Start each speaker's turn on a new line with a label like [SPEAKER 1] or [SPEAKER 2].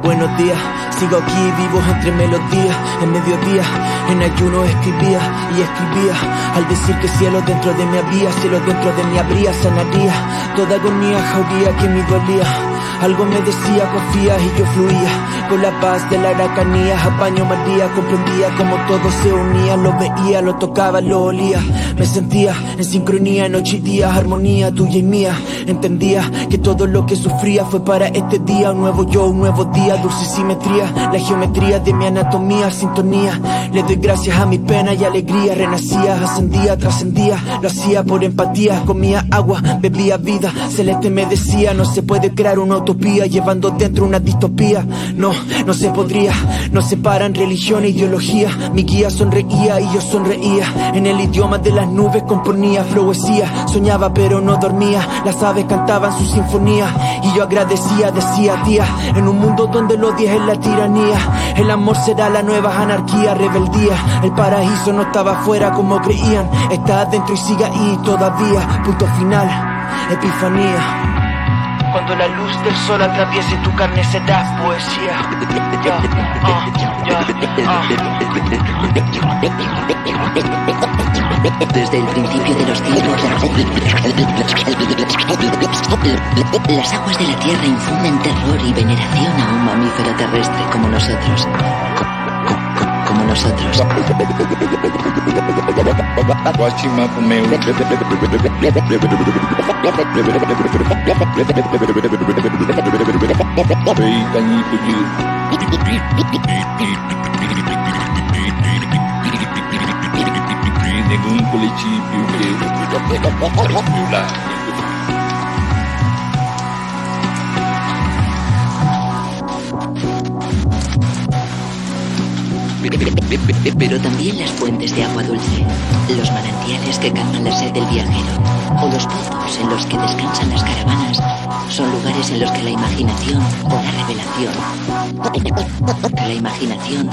[SPEAKER 1] Buenos días, sigo aquí vivo entre melodías. En mediodía, en ayuno escribía y escribía. Al decir que cielo dentro de mí había, cielo dentro de mí habría, sanaría toda agonía, jauría que me dolía. Algo me decía, confía, y yo fluía con la paz de la aracanía. Apaño María, comprendía como todo se unía. Lo veía, lo tocaba, lo olía. Me sentía en sincronía, noche y día, armonía tuya y mía. Entendía que todo lo que sufría fue para este día. Un nuevo yo, un nuevo día, dulce simetría. La geometría de mi anatomía, sintonía. Le doy gracias a mi pena y alegría. Renacía, ascendía, trascendía. Lo hacía por empatía, comía agua, bebía vida. Celeste me decía, no se puede crear una utopía llevando dentro una distopía. No, no se podría. No separan religión e ideología. Mi guía sonreía y yo sonreía. En el idioma de las nubes componía poesía. Soñaba pero no dormía. Las aves cantaban su sinfonía y yo agradecía, decía tía. En un mundo donde el odio es la tiranía, el amor será la nueva anarquía, rebeldía. El paraíso no estaba afuera como creían, está adentro y sigue ahí todavía. Punto final, epifanía. Cuando la luz del sol atraviese tu carne será poesía.
[SPEAKER 2] Desde el principio de los tiempos, las aguas de la tierra infunden terror y veneración a un mamífero terrestre como nosotros. Como nosotros.
[SPEAKER 3] Nenhum coletivo
[SPEAKER 2] Pero también las fuentes de agua dulce, los manantiales que calman la sed del viajero, o los pozos en los que descansan las caravanas, son lugares en los que la imaginación o la revelación, la imaginación